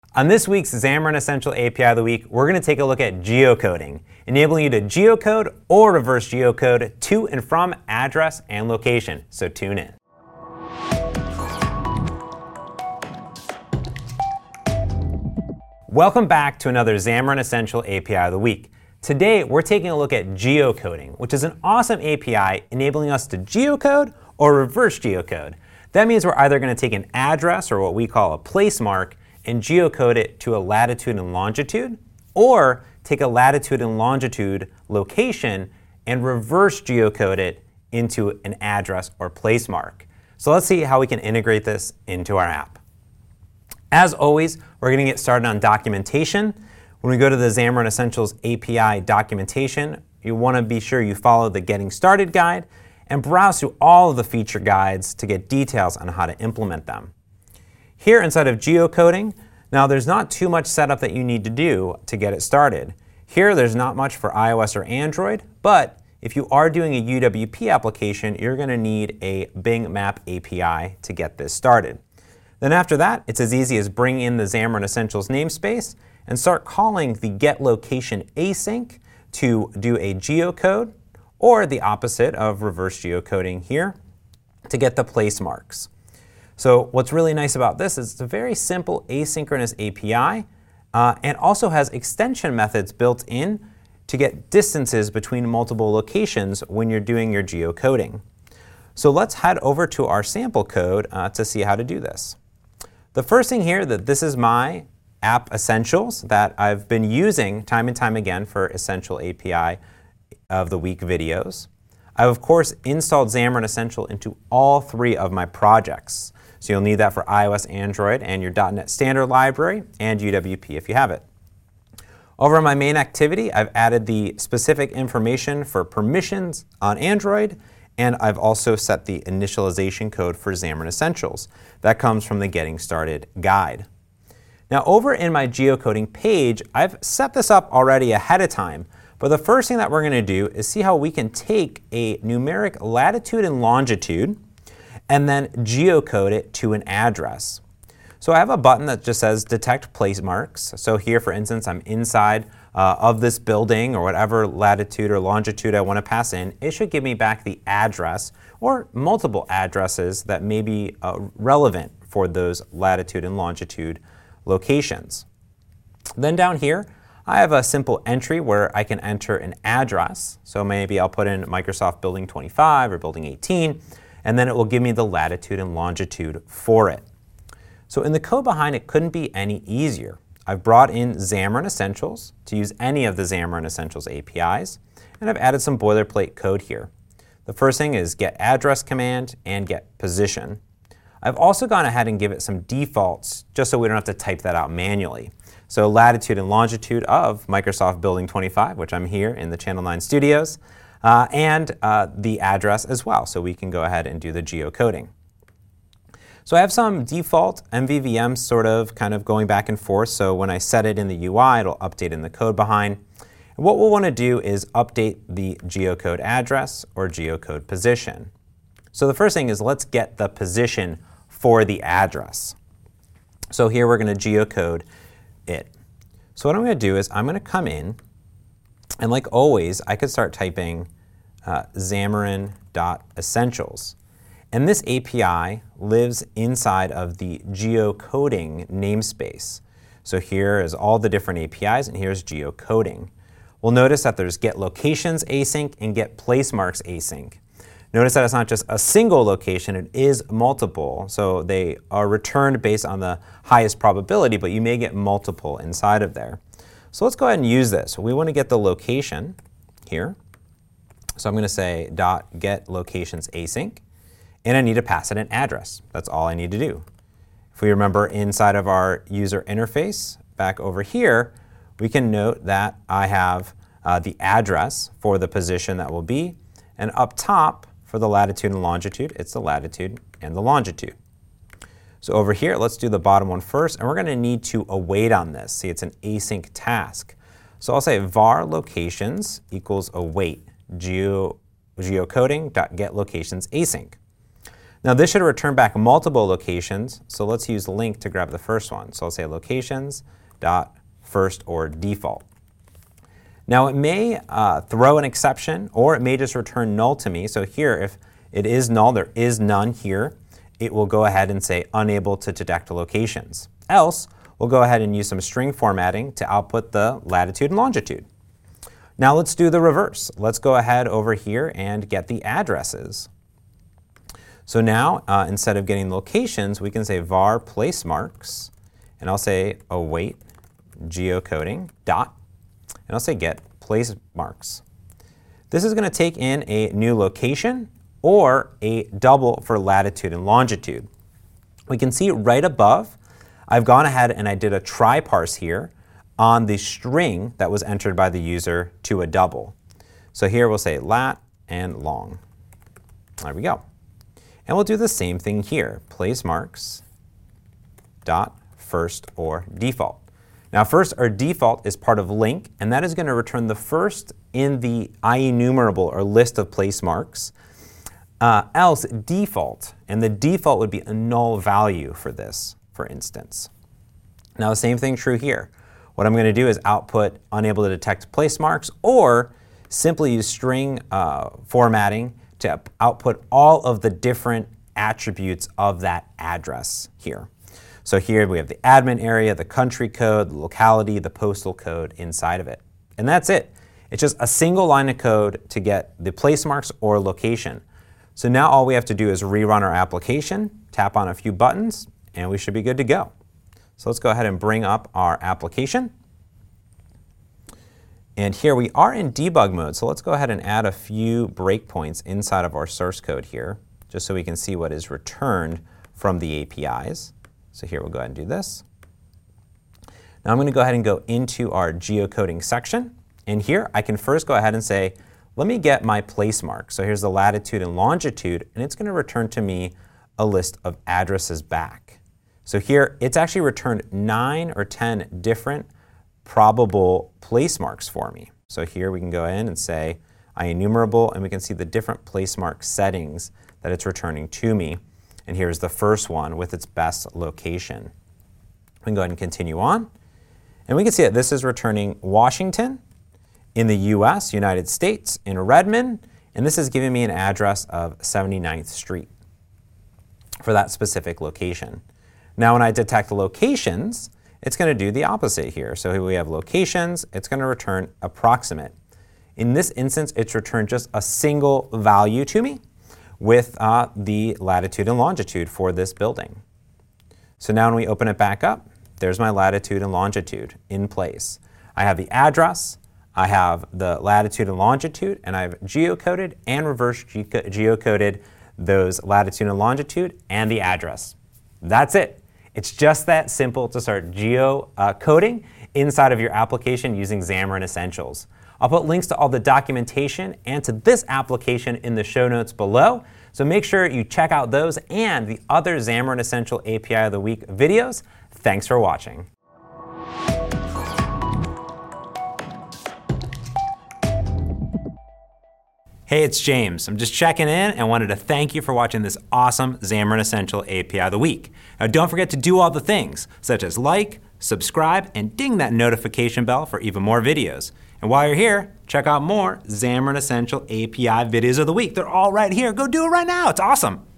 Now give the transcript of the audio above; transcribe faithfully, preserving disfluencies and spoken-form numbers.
On this week's Xamarin Essential A P I of the Week, we're going to take a look at geocoding, enabling you to geocode or reverse geocode to and from address and location. So tune in. Welcome back to another Xamarin Essential A P I of the Week. Today, we're taking a look at geocoding, which is an awesome A P I enabling us to geocode or reverse geocode. That means we're either going to take an address, or what we call a place mark, and geocode it to a latitude and longitude, or take a latitude and longitude location and reverse geocode it into an address or place mark. So let's see how we can integrate this into our app. As always, we're going to get started on documentation. When we go to the Xamarin Essentials A P I documentation, you want to be sure you follow the Getting Started guide and browse through all of the feature guides to get details on how to implement them. Here inside of geocoding, now there's not too much setup that you need to do to get it started. Here there's not much for iOS or Android, but if you are doing a U W P application, you're going to need a Bing Map A P I to get this started. Then after that, it's as easy as bring in the Xamarin Essentials namespace and start calling the getLocation async to do a geocode, or the opposite of reverse geocoding here, to get the place marks. So what's really nice about this is it's a very simple asynchronous A P I uh, and also has extension methods built in to get distances between multiple locations when you're doing your geocoding. So let's head over to our sample code uh, to see how to do this. The first thing here, that this is my app essentials that I've been using time and time again for Essential A P I of the Week videos. I've of course installed Xamarin Essential into all three of my projects. So you'll need that for iOS, Android, and your .NET Standard library, and U W P if you have it. Over in my main activity, I've added the specific information for permissions on Android, and I've also set the initialization code for Xamarin Essentials. That comes from the Getting Started guide. Now over in my geocoding page, I've set this up already ahead of time, but the first thing that we're going to do is see how we can take a numeric latitude and longitude and then geocode it to an address. So I have a button that just says detect place marks. So here, for instance, I'm inside uh, of this building or whatever latitude or longitude I want to pass in. It should give me back the address or multiple addresses that may be uh, relevant for those latitude and longitude locations. Then down here, I have a simple entry where I can enter an address. So maybe I'll put in Microsoft Building twenty-five or Building eighteen, and then it will give me the latitude and longitude for it. So in the code behind it couldn't be any easier. I've brought in Xamarin Essentials to use any of the Xamarin Essentials A P Is, and I've added some boilerplate code here. The first thing is get address command and get position. I've also gone ahead and give it some defaults just so we don't have to type that out manually. So latitude and longitude of Microsoft Building twenty-five, which I'm here in the Channel nine studios, Uh, and uh, the address as well, so we can go ahead and do the geocoding. So I have some default M V V Ms sort of kind of going back and forth, so when I set it in the U I, it'll update in the code behind. And what we'll want to do is update the geocode address or geocode position. So the first thing is let's get the position for the address. So here we're going to geocode it. So what I'm going to do is I'm going to come in, and like always, I could start typing uh, Xamarin.essentials. And this A P I lives inside of the geocoding namespace. So here is all the different A P Is, and here's geocoding. We'll notice that there's getLocations async and getPlaceMarks async. Notice that it's not just a single location, it is multiple. So they are returned based on the highest probability, but you may get multiple inside of there. So let's go ahead and use this. We want to get the location here. So I'm going to say dot get locations async, and I need to pass it an address. That's all I need to do. If we remember inside of our user interface back over here, we can note that I have uh, the address for the position that will be, and up top for the latitude and longitude, it's the latitude and the longitude. So over here, let's do the bottom one first, and we're going to need to await on this. See, it's an async task. So I'll say var locations equals await geo, geocoding.getLocations async. Now this should return back multiple locations, so let's use link to grab the first one. So I'll say locations dot first or default. Now it may uh, throw an exception, or it may just return null to me. So here, if it is null, there is none here, it will go ahead and say unable to detect locations. Else, we'll go ahead and use some string formatting to output the latitude and longitude. Now let's do the reverse. Let's go ahead over here and get the addresses. So now, uh, instead of getting locations, we can say var place marks, and I'll say await geocoding dot, and I'll say get place marks. This is going to take in a new location or a double for latitude and longitude. We can see right above, I've gone ahead and I did a try parse here on the string that was entered by the user to a double. So here we'll say lat and long. There we go. And we'll do the same thing here, place marks dot first or default. Now first or default is part of link, and that is going to return the first in the IEnumerable or list of place marks. Uh, else default, and the default would be a null value for this, for instance. Now the same thing true here. What I'm going to do is output unable to detect place marks, or simply use string uh, formatting to output all of the different attributes of that address here. So here we have the admin area, the country code, the locality, the postal code inside of it. And that's it. It's just a single line of code to get the place marks or location. So now all we have to do is rerun our application, tap on a few buttons, and we should be good to go. So let's go ahead and bring up our application. And here we are in debug mode, so let's go ahead and add a few breakpoints inside of our source code here, just so we can see what is returned from the A P Is. So here we'll go ahead and do this. Now I'm going to go ahead and go into our geocoding section. And here I can first go ahead and say, let me get my place mark. So here's the latitude and longitude, and it's going to return to me a list of addresses back. So here it's actually returned nine or ten different probable place marks for me. So here we can go in and say IEnumerable, and we can see the different place mark settings that it's returning to me. And here's the first one with its best location. We can go ahead and continue on. And we can see that this is returning Washington in the U S, United States, in Redmond, and this is giving me an address of seventy-ninth Street for that specific location. Now when I detect locations, it's going to do the opposite here. So here we have locations, it's going to return approximate. In this instance, it's returned just a single value to me with uh, the latitude and longitude for this building. So now when we open it back up, there's my latitude and longitude in place. I have the address, I have the latitude and longitude, and I've geocoded and reverse ge geocoded those latitude and longitude and the address. That's it. It's just that simple to start geocoding inside of your application using Xamarin Essentials. I'll put links to all the documentation and to this application in the show notes below, so make sure you check out those and the other Xamarin Essential A P I of the Week videos. Thanks for watching. Hey, it's James. I'm just checking in and wanted to thank you for watching this awesome Xamarin Essential A P I of the Week. Now don't forget to do all the things, such as like, subscribe, and ding that notification bell for even more videos. And while you're here, check out more Xamarin Essential A P I videos of the week. They're all right here. Go do it right now. It's awesome.